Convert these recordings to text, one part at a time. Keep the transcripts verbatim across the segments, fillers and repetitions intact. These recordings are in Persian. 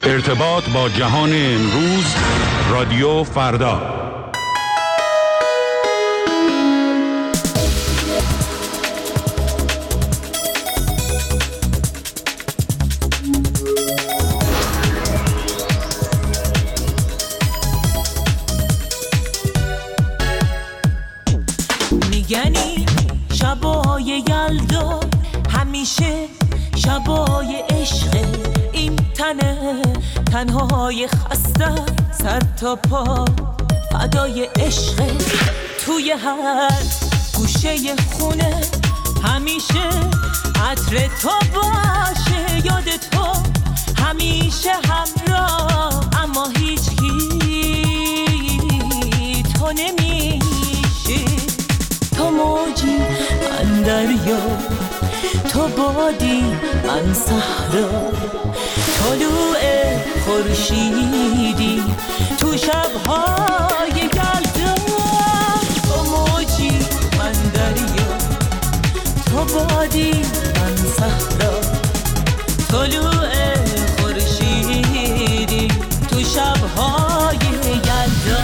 ارتباط با جهان امروز، رادیو فردا. میگنی شبای یلدا همیشه شبای عشق، این تنه تنهای خسته سر تا پا فدای عشق. توی هر گوشه خونه همیشه عطر تو باشه، یاد تو همیشه همراه، اما هیچ کی تو نمیشه. تو موجی من دریا، تو بادی من صحرا، طلوع خورشیدی تو شب‌های یلدا. تو موجی من دریا، تو بادی من صحرا، طلوع خورشیدی تو شب‌های یلدا.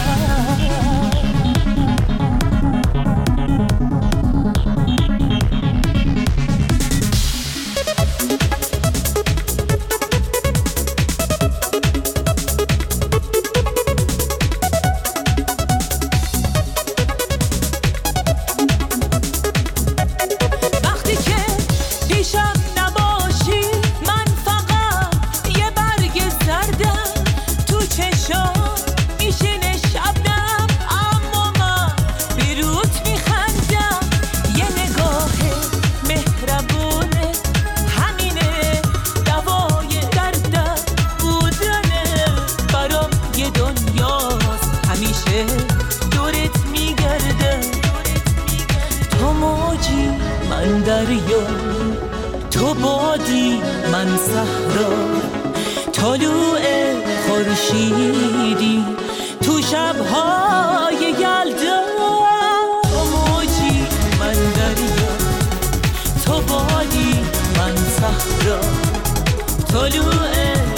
تو بادی من صحرا، طلوع خورشیدی تو شب‌های یلدا. تو موجی من دریا، تو بادی من صحرا، طلوع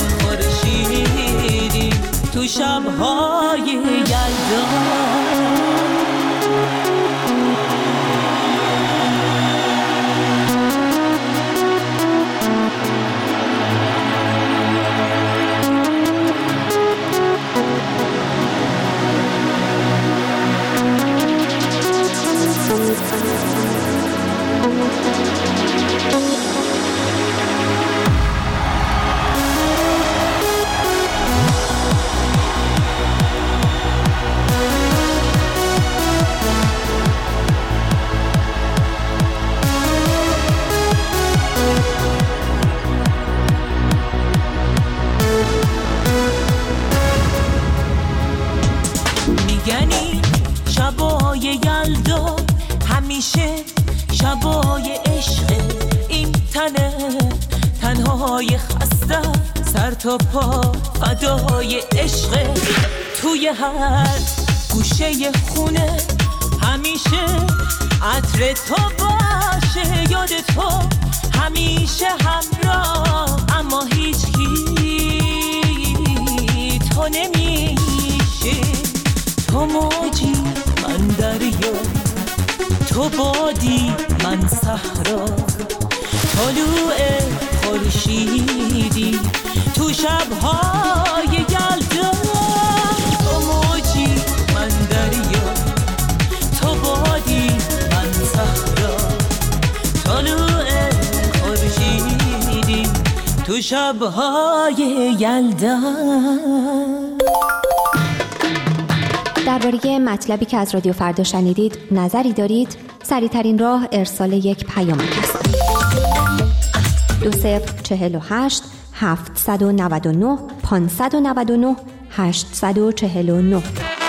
خورشیدی تو شب‌های یلدا. میگنی شبای یلدا همیشه شبای عشق، این تنه تنهای خسته سر تا پا فدای عشق. توی هر گوشه خونه همیشه عطر تو باشه، یاد تو همیشه همراه، اما هیچ کی تو نمیشه. تو موجی من دریا، تو بادی من صحرا، طلوع خورشیدی تو شب‌های یلدا. تو موجی من دریا، تو بادی من صحرا، طلوع خورشیدی تو شب‌های یلدا. درباره مطلبی که از رادیو فردا شنیدید نظری دارید؟ سریع‌ترین راه ارسال یک پیامک است. دو صفر چهل و هشت هفتصد و نود و نه پانصد و نود و نه هشتصد و چهل و نه.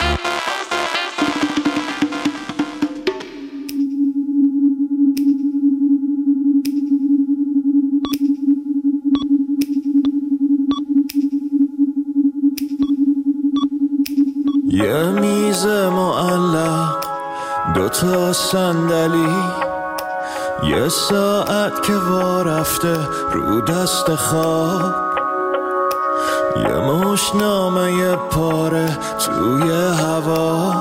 یه میز معلق، دوتا صندلی، یه ساعت که وا رفته رو دست خواب، خوشنامه پاره توی هوا،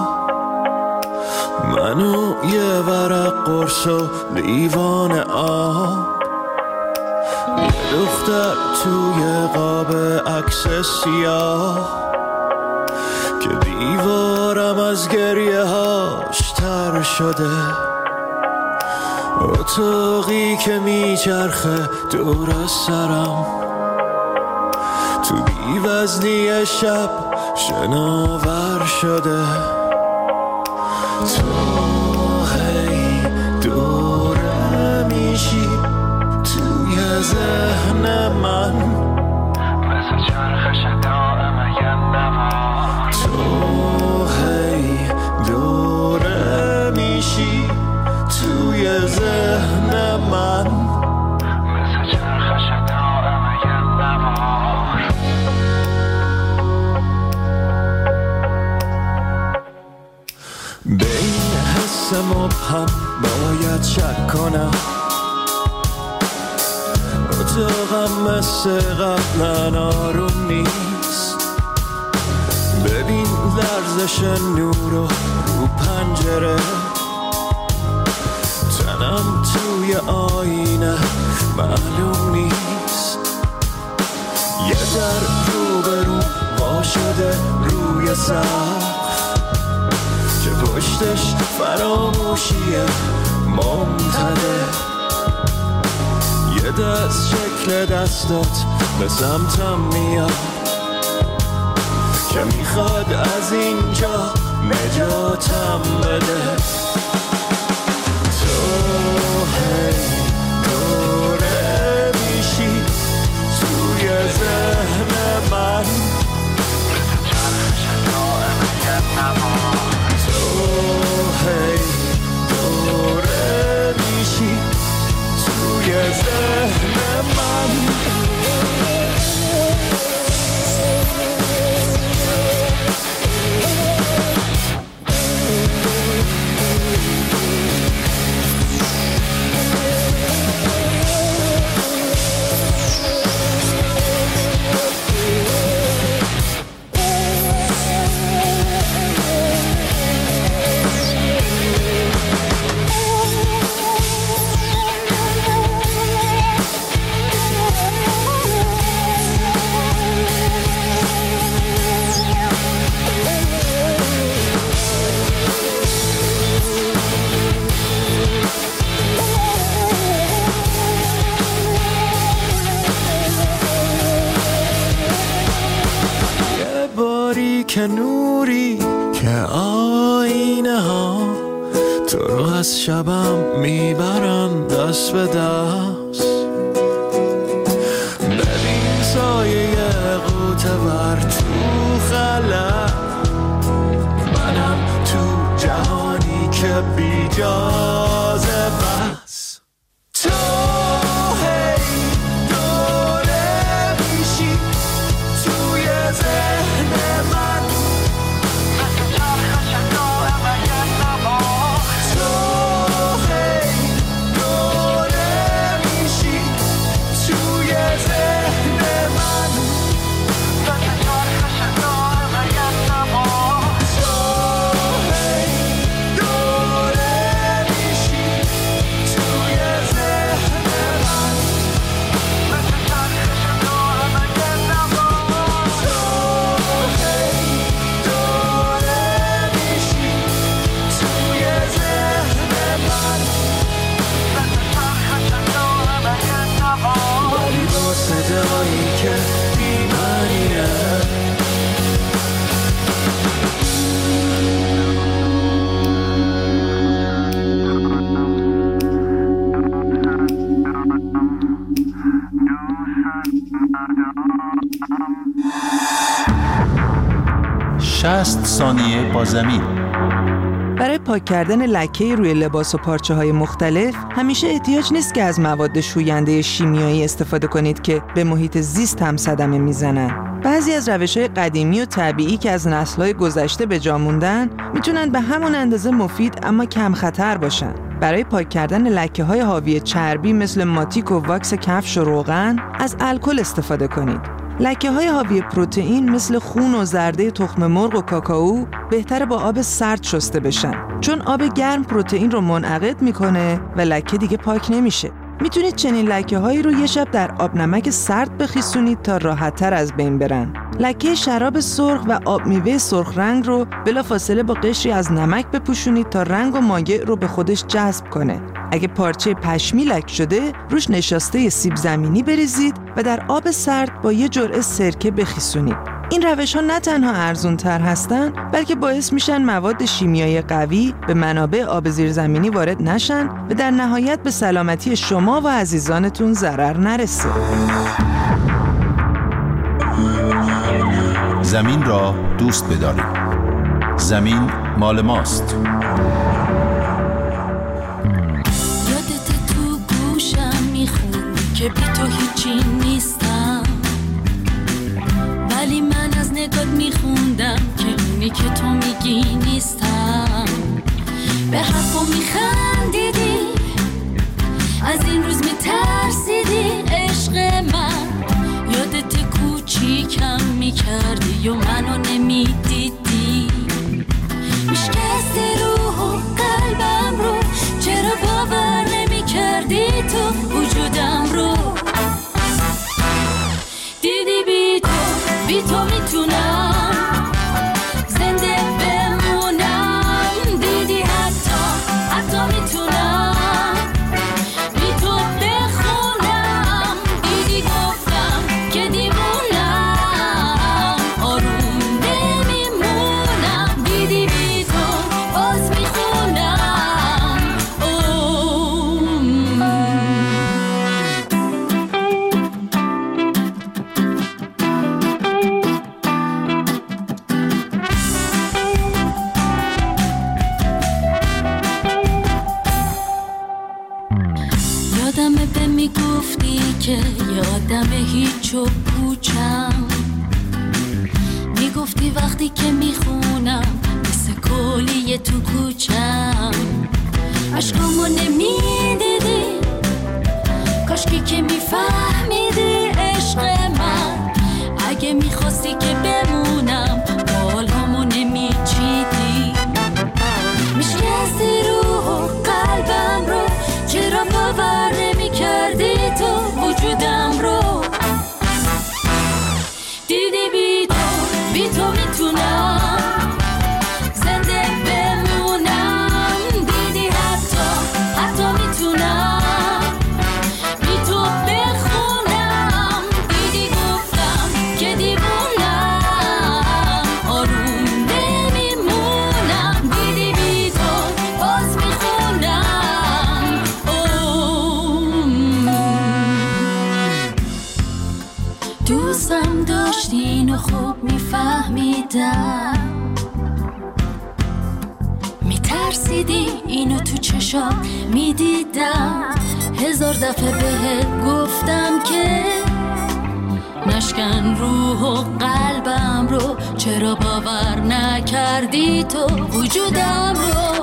منو یه ورق قرص و لیوان آب، یه دختر توی قاب عکس سیاه که دیوارم از گریه هاش تر شده، اتاقی که میچرخه دور از سرم، تو بی‌وزنی شب شناور شده. تو هی دوره میشی توی ذهن من، مثل چرخش دائم یه نوار. تو هی دوره میشی توی ذهن من، مثل چرخش دائم یه نوار. بین حس مبهم باید شک کنم، اتاقم مثل قبلا آروم نیست. ببین لرزش نور رو پنجره، تنم توی آینه معلوم نیست. یه در رو به رو وا شده روی سقف که پشتش فراموشیه ممتده. یه دست شکل دستات به سمتم میاد که میخواد از اینجا نجاتم بده. تو هی دوره میشی توی ذهن من، مثل چرخش دائم یه نوار. تو هی دوره میشی توی ذهن من. که نوری که آینه ها تو رو از شبم میبرن دست به دست. ببین سایه قوطه ور تو خلا، منم تو جهانی که بی جازه بس. تو هی دوره میشی توی ذهن من، مثل چرخش دائم یه نوار. تو هی دوره میشی توی ذهن من، مثل چرخش دائم یه نوار. تو هی دوره میشی توی ذهن من، مثل چرخش دائم یه نوار. تو هی دوره میشی توی ذهن من، مثل چرخش دائم یه نوار. ولی با صدایی که بی‌معنیه. شصت ثانیه با زمین. برای پاک کردن لکه روی لباس و پارچه‌های مختلف همیشه احتیاج نیست که از مواد شوینده شیمیایی استفاده کنید که به محیط زیست هم صدمه میزنن. بعضی از روش‌های قدیمی و طبیعی که از نسل‌های گذشته به جا موندن میتونن به همون اندازه مفید اما کم خطر باشن. برای پاک کردن لکه‌های حاوی چربی مثل ماتیک و واکس کفش و روغن از الکل استفاده کنید. لکه های حاوی پروتئین مثل خون و زرده تخم مرغ و کاکائو بهتره با آب سرد شسته بشن، چون آب گرم پروتئین رو منعقد میکنه و لکه دیگه پاک نمیشه. میتونید چنین لکه هایی رو یه شب در آب نمک سرد بخیسونید تا راحت‌تر از بین برن. لکه شراب سرخ و آب میوه سرخ رنگ رو بلافاصله با قشری از نمک بپوشونید تا رنگ و مایع رو به خودش جذب کنه. اگه پارچه پشمی لک شده، روش نشاسته سیب زمینی بریزید و در آب سرد با یه جرعه سرکه بخیسونید. این روش ها نه تنها ارزون تر هستن، بلکه باعث میشن مواد شیمیایی قوی به منابع آب زیرزمینی وارد نشن و در نهایت به سلامتی شما و عزیزانتون ضرر نرسه. زمین را دوست بدارید. زمین مال ماست. یادت تو گوشم میخون که بی تو هیچی نیستم، ولی من از نگات میخوندم که اونی که تو میگی نیستم. به حرفم میخندیدی، از این روز میترسیدی عشق من. یادت کوچیکم میکردی و منو نمیدیدی، میشکستی روح و قلبم رو، چرا باور نمیکردی تو وجودم رو. دیدی بی تو بی تو میتونم زنده بمونم، دیدی حتی حتی میتونم بی تو بخونم، دیدی گفتم که دیوونم آروم نمیمونم، دیدی بی تو باز میخونم. یادمه به میگفتی که یادمه هیچ و پوچم، میگفتی وقتی که میخونم مثل کلیه تو کوچم. عشقامو نمیدیدی، کاشکی که میفهمیدی عشق من. اگه میخواستی که بمونم بالامو نمیچیدی، میشکستی روح و قلبم رو، چرا باور نمیکردی تو وجودم رو. دیدی بی تو بی تو میتونم زنده بمونم، دیدی حتی حتی میتونم بی تو بخونم، دیدی گفتم که دیوونم آروم نمیمونم، دیدی بی تو باز میخونم. دوستم داشتین و خوب میفهمیدم، میترسیدی اینو تو چشات میدیدم. هزار دفعه بهت گفتم که نشکن روح و قلبم رو، چرا باور نکردی تو وجودم رو.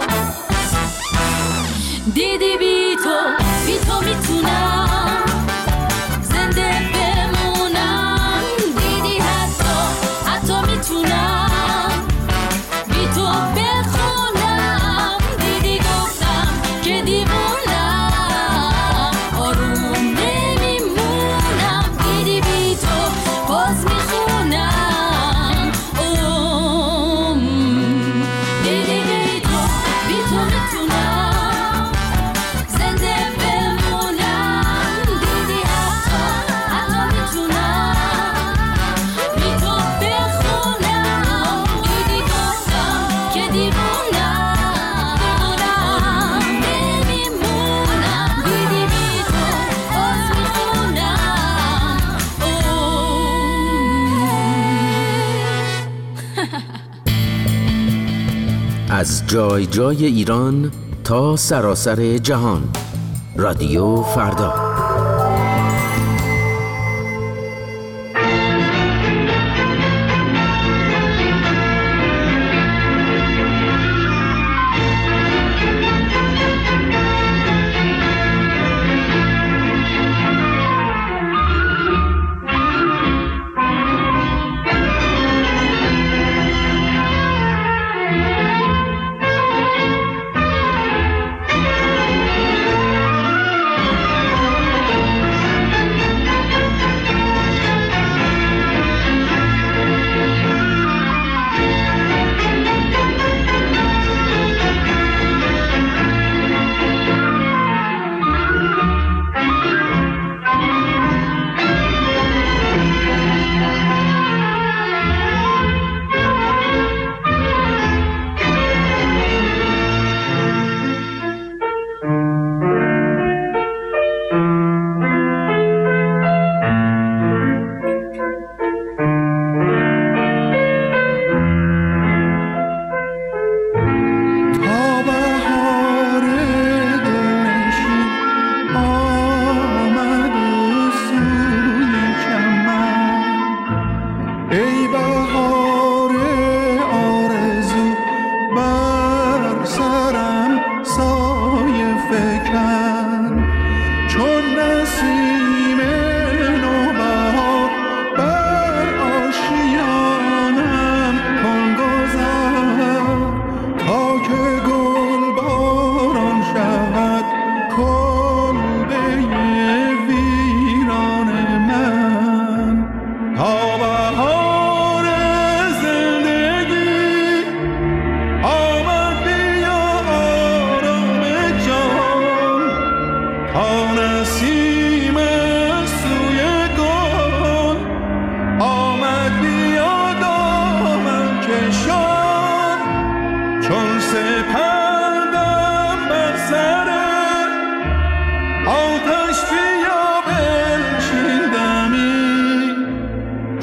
دیدی بی تو بی تو میتونم زنده بمونم، دیدی حتی حتی میتونم بی تو بخونم، دیدی گفتم که دیوونم آروم نمیمونم، دیدی بی تو باز میخونم. اوم دیدی بی تو بی تو میتونم زنده بمونم، دیدی حتی حتی میتونم بی تو بخونم، دیدی گفتم که دیوونم آروم نمیمونم، دیدی بی تو باز میخونم. از جای جای ایران تا سراسر جهان، رادیو فردا.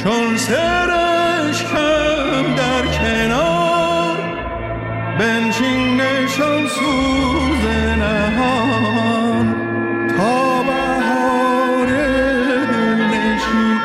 چون سرشکم در کنار بنشینشان سوز نهان تا بهار دلنشین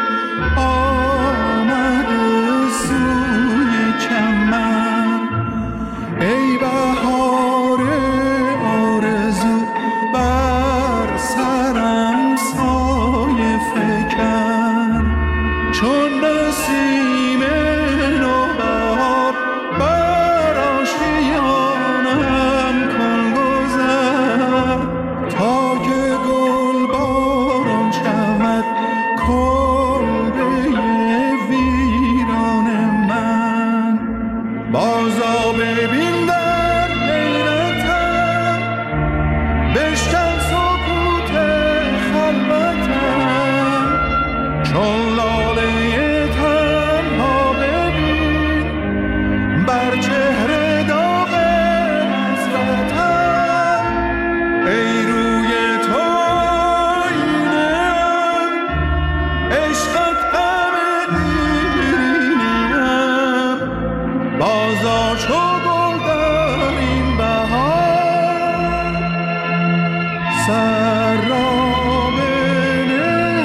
آمده سوی چمن. ای بهار آرزو بر سرم سایه فکن، چون نسیم نوبهار بر آشیانم کن گذر، تا که گل باران شود کلبه ویران من. بازا ببین در حیرتم، بشکن سکوت خلوتم، چون لاله تنها ببین بر چهره داغ حسرتم. ای روی تو آینه‌ام، عشقت غم دیرینه‌ام، بازا چو گل در این بهار سر را بنه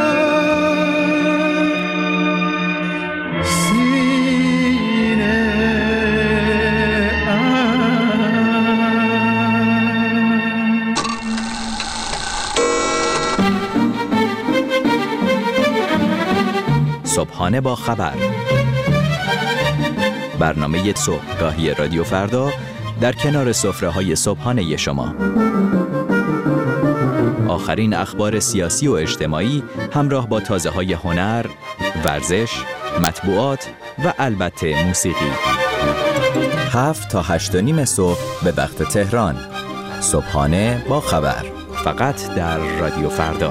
بر سینه ام. صبحانه با خبر، برنامه صبحگاهی رادیو فردا در کنار سفره‌های صبحانه شما. آخرین اخبار سیاسی و اجتماعی همراه با تازه‌های هنر، ورزش، مطبوعات و البته موسیقی. هفت تا هشت و نیم صبح به وقت تهران. صبحانه با خبر، فقط در رادیو فردا.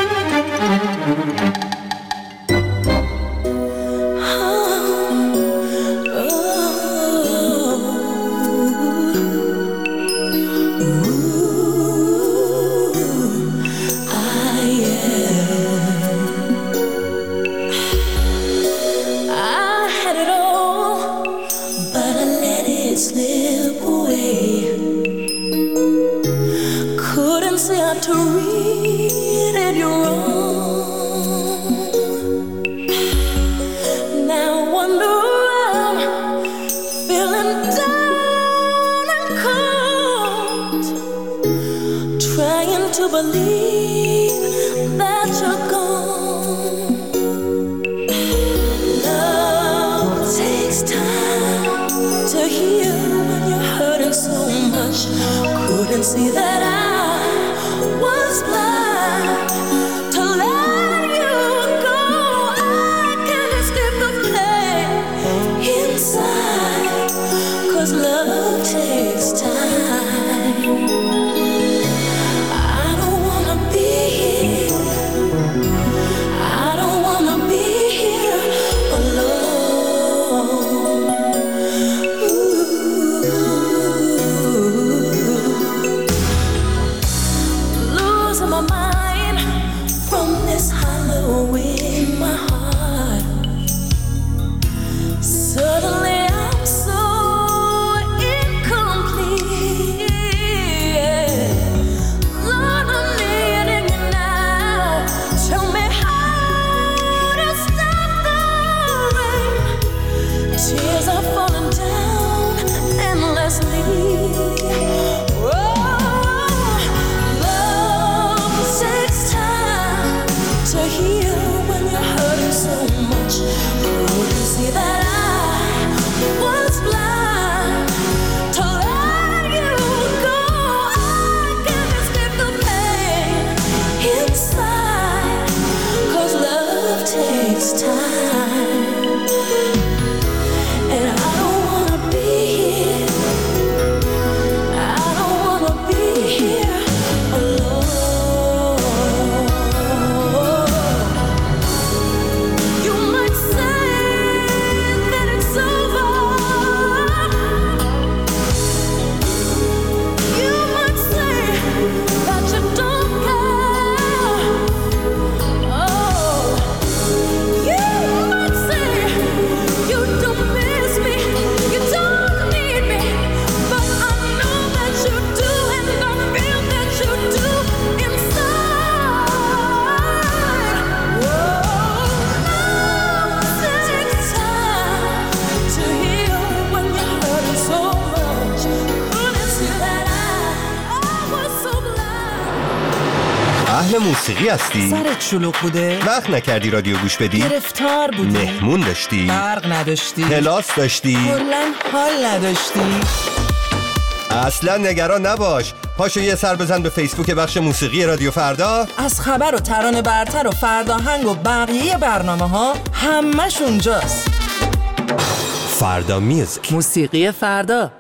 See that I was blind to let you go. I can't escape the pain inside, 'cause love takes time. I don't wanna be here, I don't wanna be here alone. My mind from this hollow in my heart. Suddenly I'm so incomplete. Lord, I'm needing you now. Tell me how to stop the rain. Tears are falling down endlessly. To heal when you're hurting so much. Couldn't see that I was blind to let you go. I can't escape the pain inside, 'cause love takes time. And I don't wanna be here, I don't wanna be here alone. You موسیقی هستی؟ سرت شلوغ بوده؟ وقت نکردی رادیو گوش بدی؟ گرفتار بودی؟ مهمون داشتی؟ برق نداشتی؟ کلاس داشتی؟ کلاً حال نداشتی؟ اصلا نگران نباش. پاشو یه سر بزن به فیسبوک بخش موسیقی رادیو فردا. از خبر و ترانه برتر و فرداهنگ و بقیه برنامه ها همش اونجاست. فردا میوزیک، موسیقی فردا.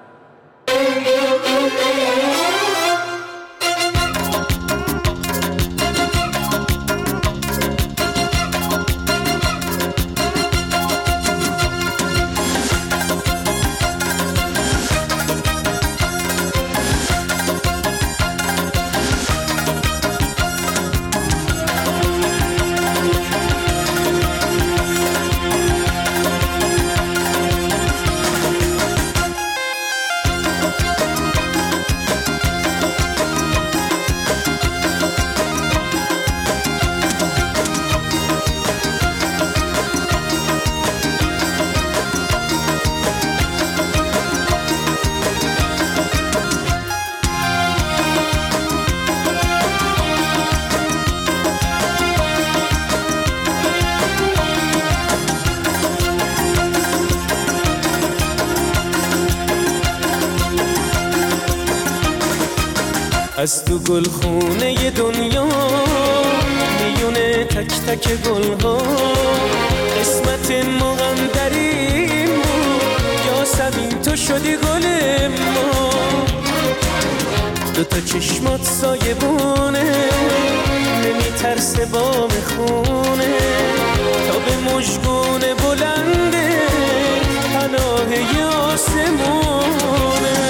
از تو گلخونه دنیا میونه تک تک گلها قسمت ما هم در این بود یا سبین تو شدی گل ما دو تا چشمات سایبونه نمیترسه بام خونه تا به مژگون بلنده پناه آسمونه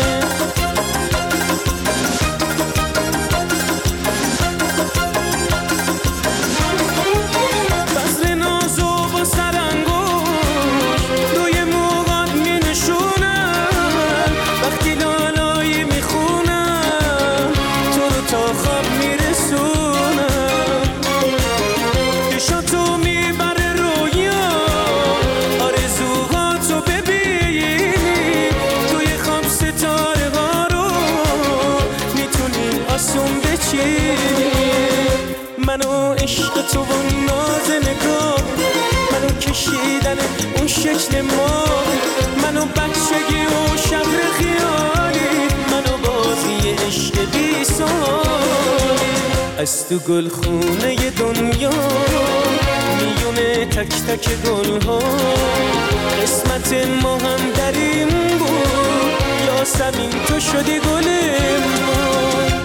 منو عشق تو و ناز نگاه منو کشیدن اون شکل ما منو بچگی و شهر خیالی منو بازی عشق بی سالی از تو گلخونه دنیا میونه تک تک گلها قسمت ما هم در این بود یا سبین تو شدی گل ما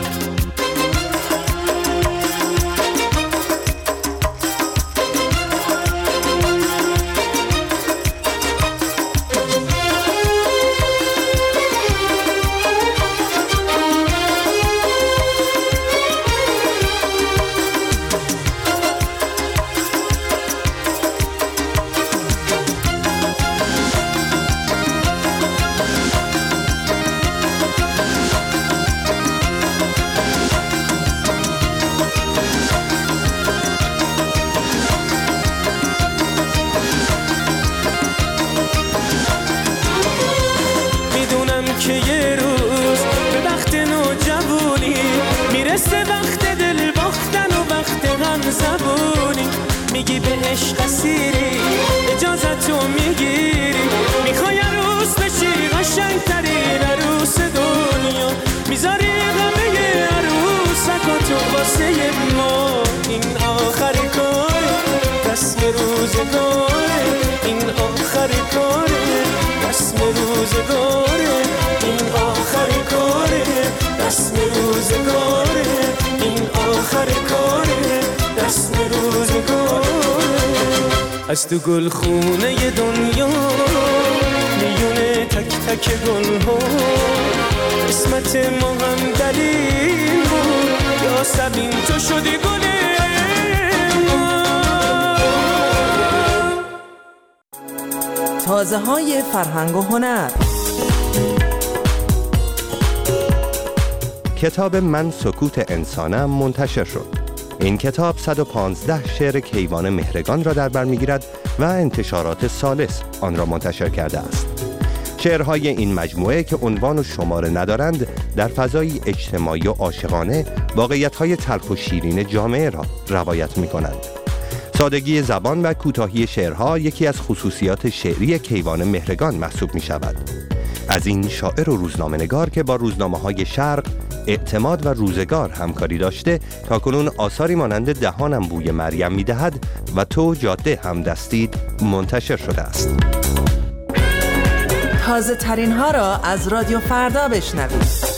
که یه روز به وقت نوجوانی میرسه وقت دل باختن و وقت غم زبونی میگی به عشق اسیری اجازتو میگیری میخوای عروس بشی قشنگترین عروس دنیا میذاری غمه عروسکاتو واسه ما این آخری کاره رسم روزگاره این آخری کاره رسم روزگاره این آخری کاره رسم روزگاره این آخری کاره رسم روزگاره از تو گلخونه دنیا میونه تک تک گلها قسمت ما هم دلیل بود یا سبین تو شدی گل ما تازه های فرهنگ و هنر. کتاب من سکوت انسانم منتشر شد. این کتاب صد و پانزده شعر کیوان مهرگان را در بر می‌گیرد و انتشارات ثالث آن را منتشر کرده است. شعرهای این مجموعه که عنوان و شماره ندارند در فضایی اجتماعی و عاشقانه واقعیت‌های تلخ و شیرین جامعه را روایت می‌کنند. سادگی زبان و کوتاهی شعرها یکی از خصوصیات شعری کیوان مهرگان محسوب می‌شود. از این شاعر و روزنامه‌نگار که با روزنامه‌های شرق، اعتماد و روزگار همکاری داشته، تاکنون آثاری مانند دهانم بوی مریم می‌دهد و تو جاده همدستید منتشر شده است. تازه ترین ها را از رادیو فردا بشنوید.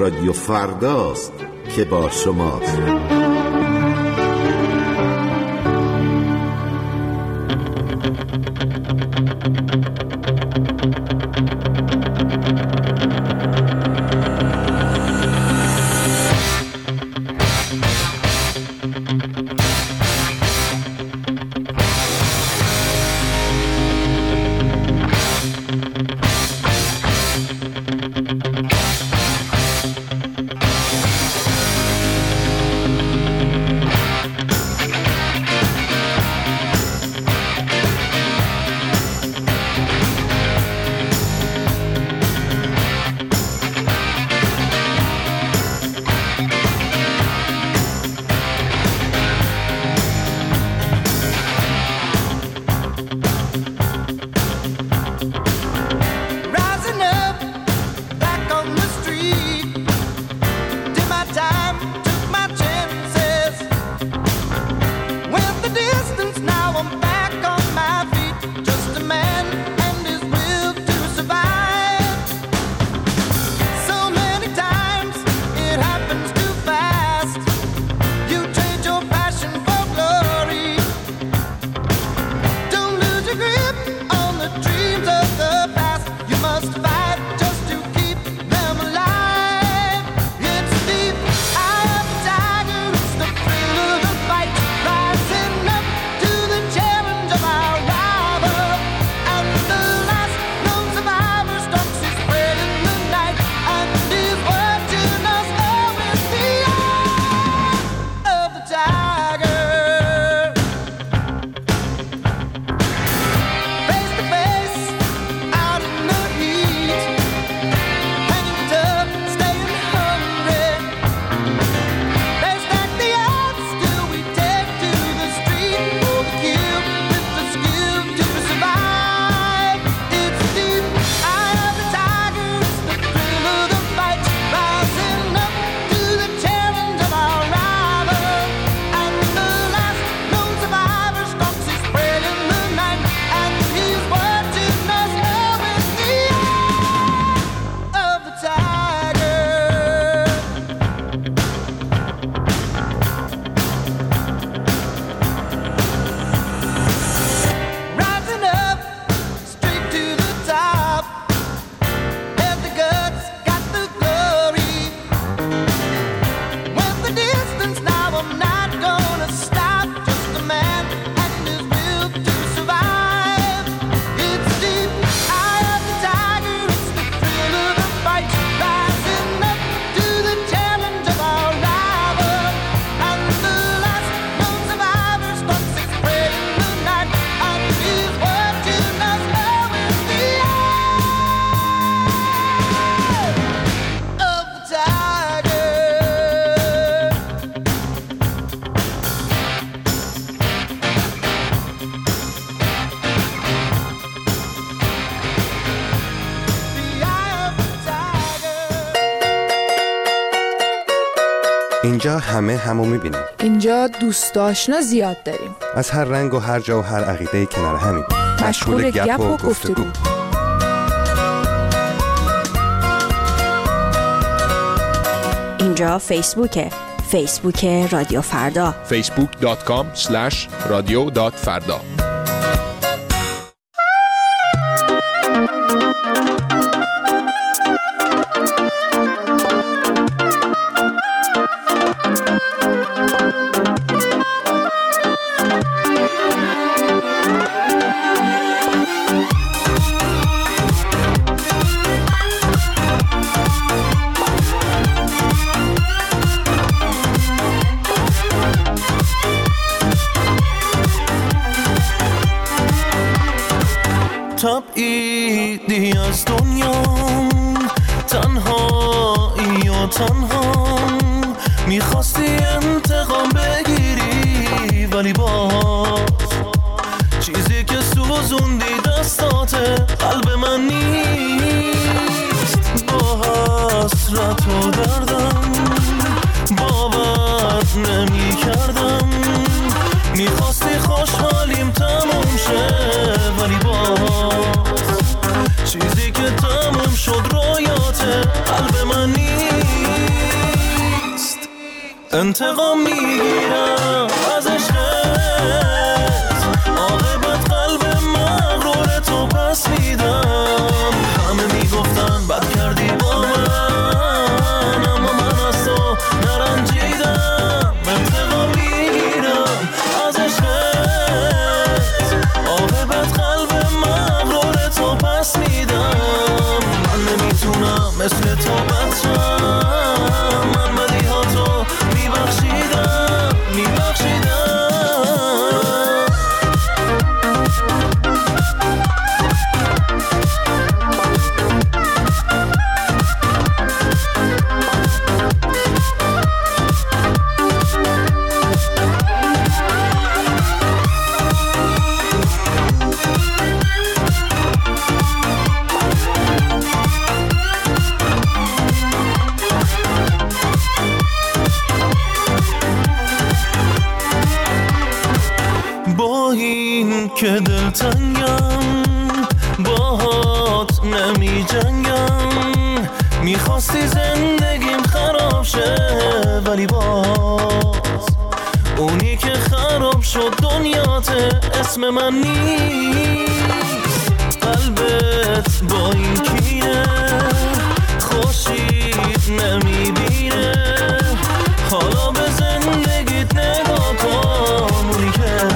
رادیو فرداست که با شماست. اینجا همه همو میبینیم. اینجا دوست آشنا زیاد داریم. از هر رنگ و هر جا و هر عقیده کنار همیم. مشغول گپ و گفتگو. اینجا فیسبوکه. فیسبوک رادیو فردا. فیسبوک دات کام اسلش رادیو دات فردا. تبعیدی از دنیا تنهایی و تنها میخواستی انتقام بگیری ولی باز چیزی که سوزوندی دستاته قلب من نیست. با حسرت و دردم باور نمی کردم میخواستی خوشحالیم تموم شه ولی باز چیزی که تموم شد رویات قلب من نیست. انتقام میگیرم از عشقت، عاقبت قلب مغرور تو پس میدم. همه میگفتن بد کردی با من، اما من از تو نرنجیدم. انتقام میگیرم از عشقت، عاقبت قلب مغرور تو پس میدم. من نمیتونم مثل تو بچم، من بدی ها تو میبخشیدم میبخشیدم. با این که دلتنگم باهات نمی جنگم، میخواستی زندگیم خراب شه ولی باز اونی که خراب شد دنیاته اسم من نیست. قلبت با این کینه خوشید نمیبینه، حالا به زندگیت نگاه کن. اونی که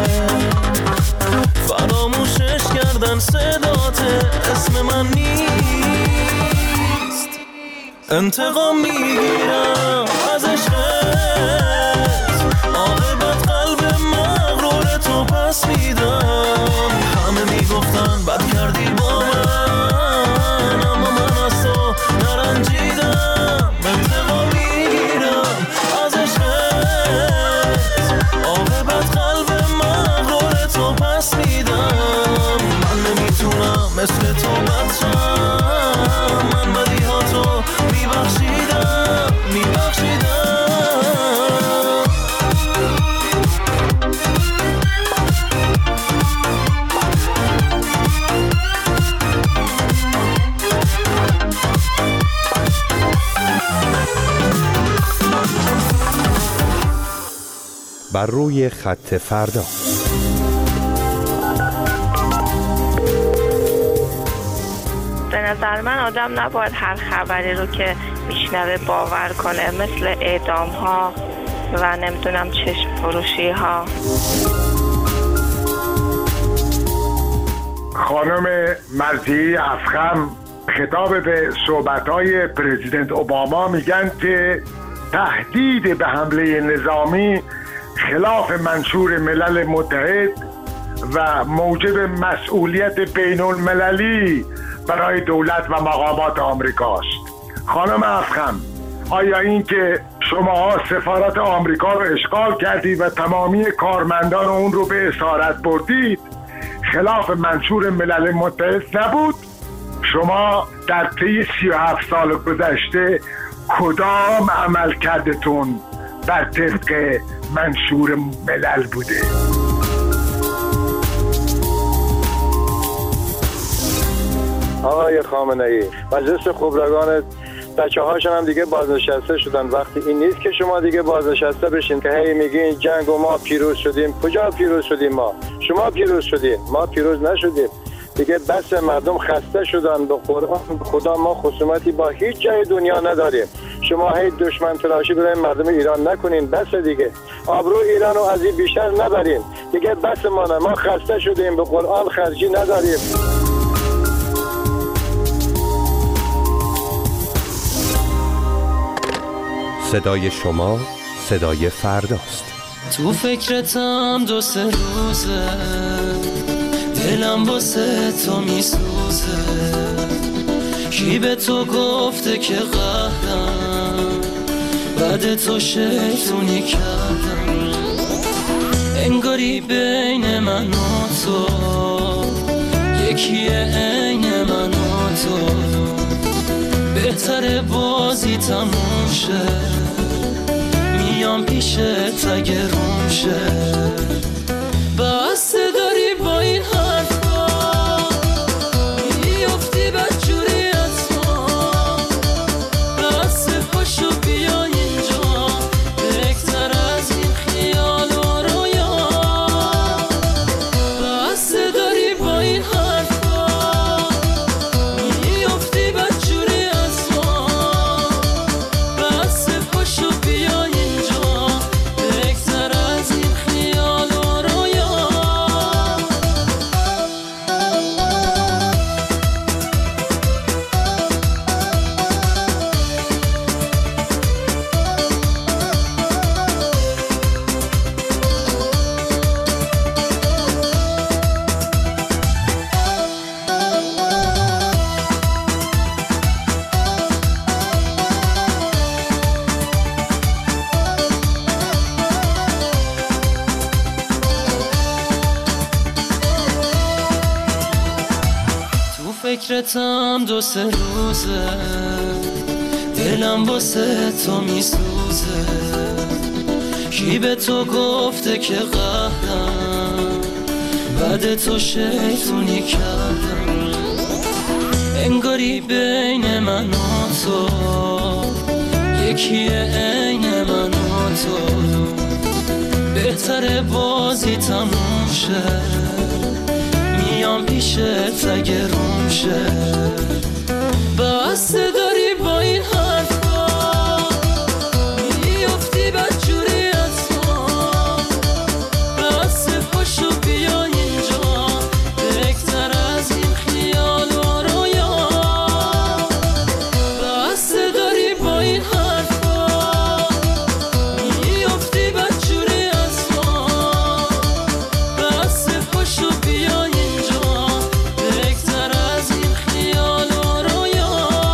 فراموشش کردن صدات اسم من نیست. انتقام میگیرم از عشقت، عاقبت قلب مغرور تو پس میدم. همه میگفتن بد کردی با من، اما من از تو نرنجیدم. انتقام میگیرم از عشقت، عاقبت قلب مغرور تو پس میدم. من نمیتونم مثل تو بچم، من بدی ها تو میبخشیدم میبخشیدم. بر روی خط فردا. به نظر من آدم نباید هر خبری رو که میشنوه باور کنه، مثل اعدام ها و نمیدونم چشم فروشی ها. خانم مرضی افخم خطاب به صحبت‌های پرزیدنت اوباما میگن که تهدید به حمله نظامی خلاف منشور ملل متحد و موجب مسئولیت بین المللی برای دولت و مقامات آمریکاست. خانم افخم، آیا این که شماها سفارت آمریکا رو اشغال کردید و تمامی کارمندان اون رو به اسارت بردید خلاف منشور ملل متحد نبود؟ شما در طی سی و هفت سال گذشته کدام عمل کردتون بر طبق منشور ملل بوده؟ آقای خامنه‌ای، مجلس خبرگان بچه هاشون هم دیگه بازنشسته شدن. وقتی این نیست که شما دیگه بازنشسته بشین که هی میگین جنگ و ما پیروز شدیم. کجا پیروز شدیم؟ ما شما پیروز شدیم، ما پیروز نشدیم. دیگه بس مردم خسته شدن. به قرآن خدا ما خصومتی با هیچ جای دنیا نداریم. شما هی دشمن تراشی برای مردم ایران نکنین. بس دیگه، آبرو ایران رو از این بیشتر نبرین دیگه. بس ما نه، ما خسته شدیم. به قرآن خرجی نداریم. صدای شما صدای فرداست. تو فکرتم دو سه روزه، دلم واسه تو میسوزه. کی به تو گفته که قهرم، بعد تو شیطونی کردم. انگاری بین من و تو یکیه، عین من و تو. بهتره بازی تموم شه، میام پیشت اگه روم شه. بس داری با این حرفا میافتی بدجوری از ما. بس پاشو بیا اینجا، بهتر فکرتم دو سه روزه، دلم واسه تو میسوزه. کی به تو گفته که قهرم، بعد تو شیطونی کردم. انگاری بین من و تو یکیه، عین من و تو. بهتره بازی تموم شه، میام پیشت اگه روم شه. بسته داری با این حرفا، میافتی بدجوری از ما. بسته پاشو بیا اینجا، بهتر از این خیال و رویا. بسته داری با این حرفا، میافتی بدجوری از ما. بسته پاشو بیا اینجا، بهتر از این خیال و رویا.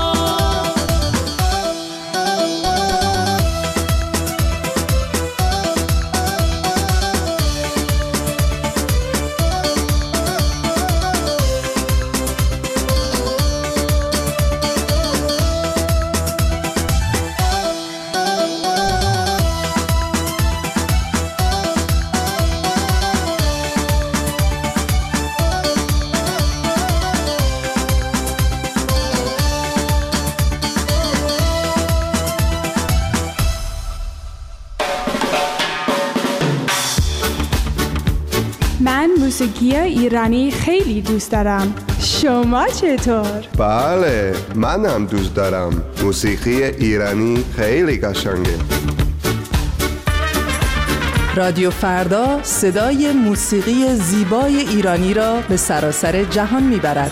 من موسیقی ایرانی خیلی دوست دارم. شما چطور؟ بله، منم دوست دارم. موسیقی ایرانی خیلی قشنگه. رادیو فردا صدای موسیقی زیبای ایرانی را به سراسر جهان میبرد.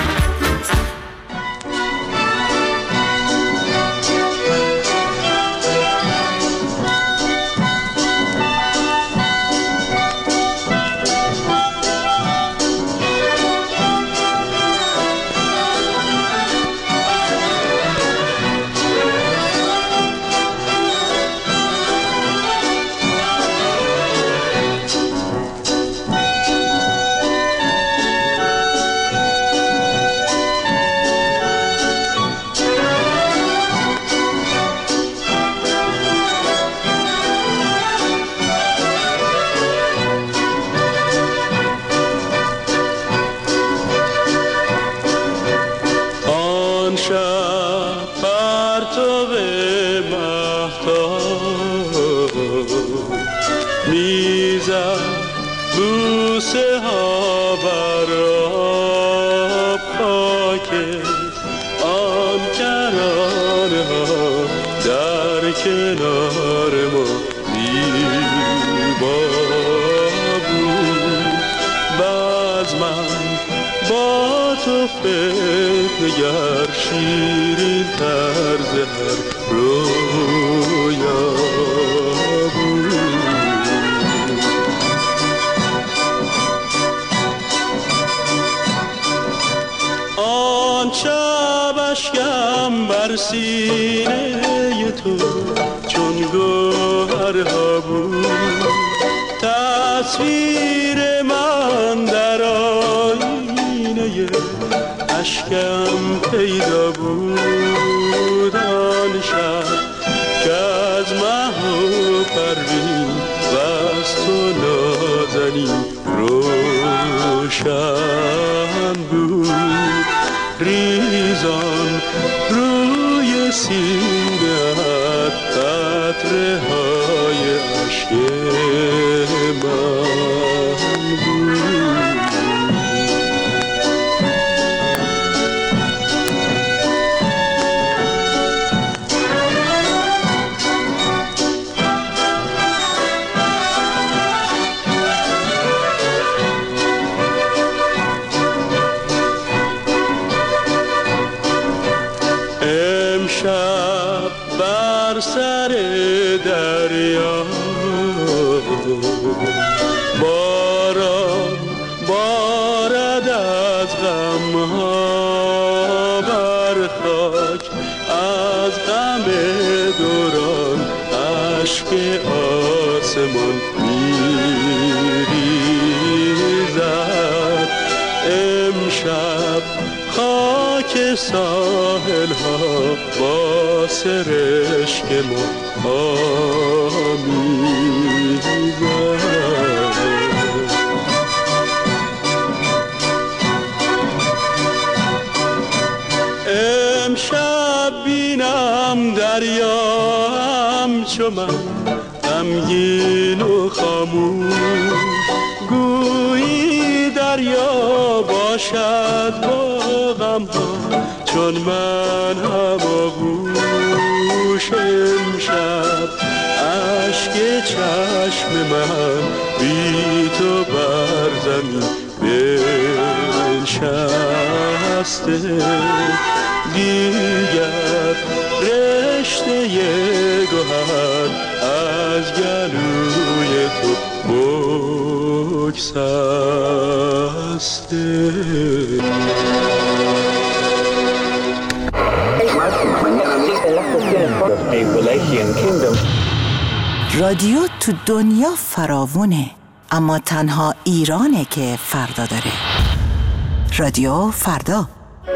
بوسه ها برا پاک آن کرانه ها در کنار ما زیبا بود. باز من با تو فکر نگر شیرین طرز هر رویا بود. آن شب اشکم بر سینه تو چون گوهرها بود. تصویر من در آینه اشکم پیدا بود. آن شب که از مه و پروین و از تو نازنین روشن بود. ریزان روی سینه‌ات قطره های عشق من بود. امشب بر سر دریا باران بارد از غمها بر خاک. از غم دوران اشک آسمان میریزد. امشب خاک ساحل ها با سرشک ما آمیزد. امشب بینم دریا همچو من غمگین و خاموش، گویی دریا باشد با غم ها چون من هماغوش. امشب اشک چشم من بی تو بر زمین بنشسته، دیگر رشته گوهر از گلوی تو بگسسته. رادیو تو دنیا فراوونه، اما تنها ایرانه که فردا داره. رادیو فردا.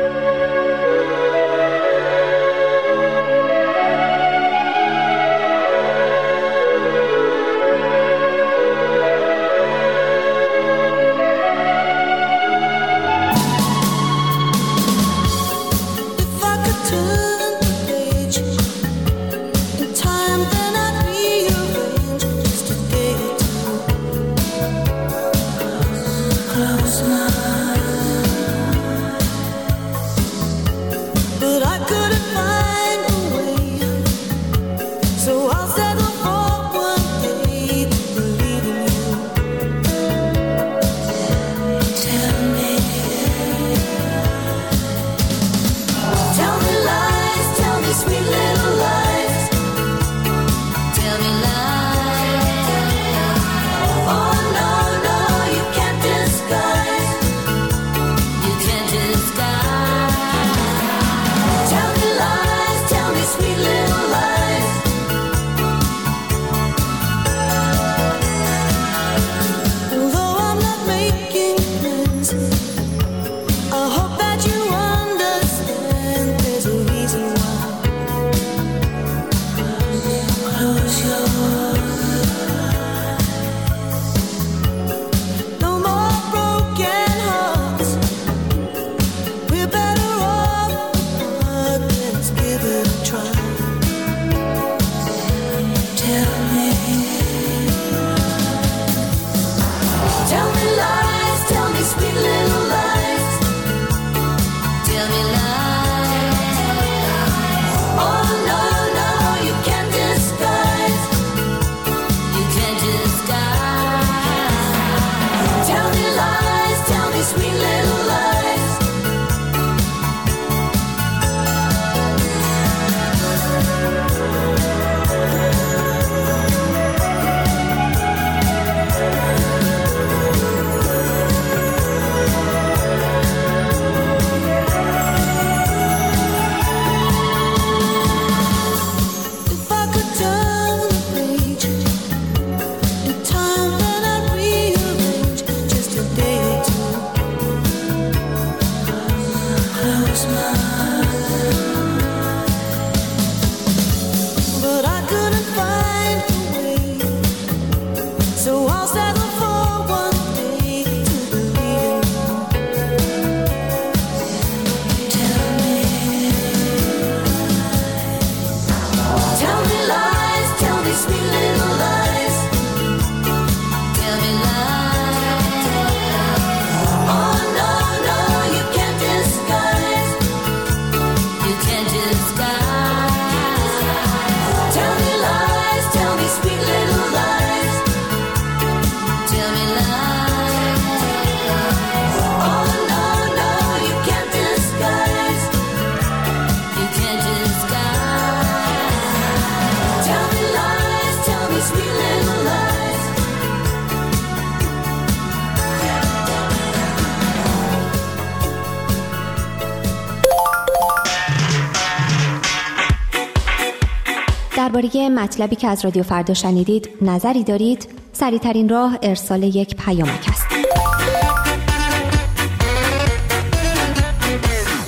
درباره مطلبی که از رادیو فردا شنیدید نظری دارید؟ سریع‌ترین راه ارسال یک پیامک است.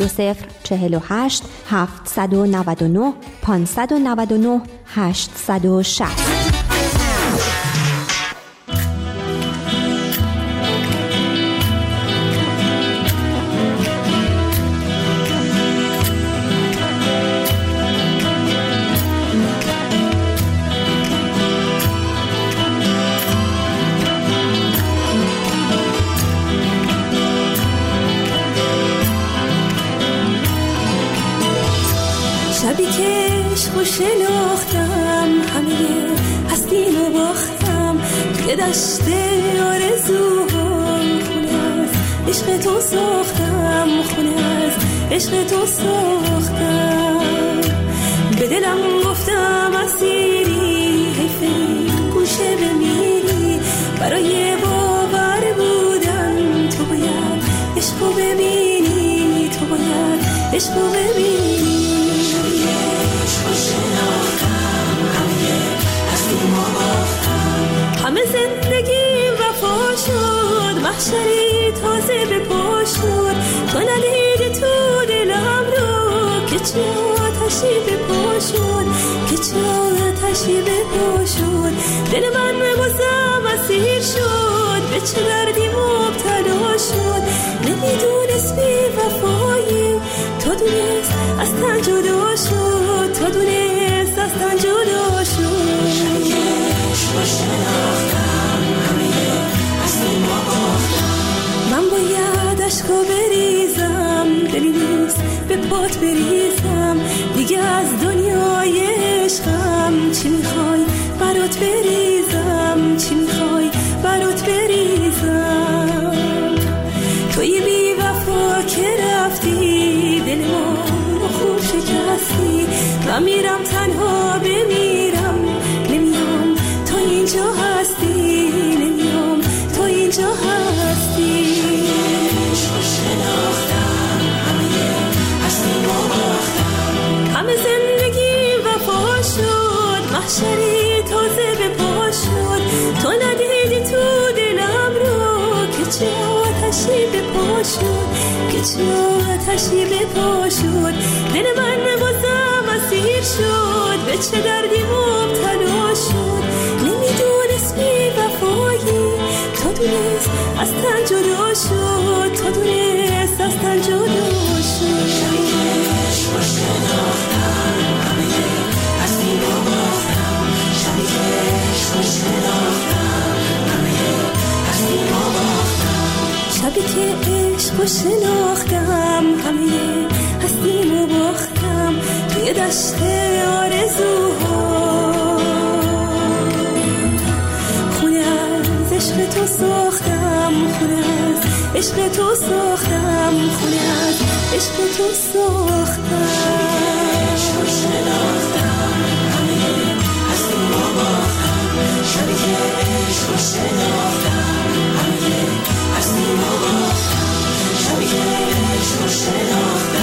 دو صفر چهل و هشت هفتصد و نود و نه پانصد و نود و نه هشتصد و شصت. شبی که عشقو شناختم همه هستیمو باختم توی دشت آرزوهام خونه از عشق تو ساختم خونه از عشق تو ساختم به دلم گفتم اسیری حیفه گوشه بمیری برای باور بودن تو باید عشقو ببینی تو باید عشقو ببینی همه زندگیم وفا شد محشری تازه به پا شد تو ندیدی تو دلم رو که چه آتشی به پا شد که چه آتشی به پا شد دل من بازم اسیر شد به چه دردی مبتلا شد نمیدونست بی وفایی تو دونست از تن جدا شد تو دونست از تن جدا شد من باید عشقو بریزم دلی نیست به پات بریزم دیگه از دنیای عشقم چی میخوای برات بریزم چی میخوای برات بریزم توی بی وفا که رفتی دل ما رو خوب شکستی من میرم تنها بمیرم نمیام تو اینجا هستی نمیام تو اینجا هستی همه زندگی وفا شد محشری تازه به پا شد تو ندیدی تو دلم رو که چه آتشی به پا شد که چه آتشی به پا شد دل من بازم اسیر شد به چه دردی مبتلا شد نمیدونست بی وفایی تو دونست از تن جدا شد تو دونست از تن جدا شد شبی که عشقو شناختم همه هستیمو باختم توی دشت آرزوها خونه از عشق تو ساختم خونه از عشق تو ساختم خونه از عشق تو ساختم شبی که عشقو شناختم همه هستیمو باختم شبی که عشقو شناختم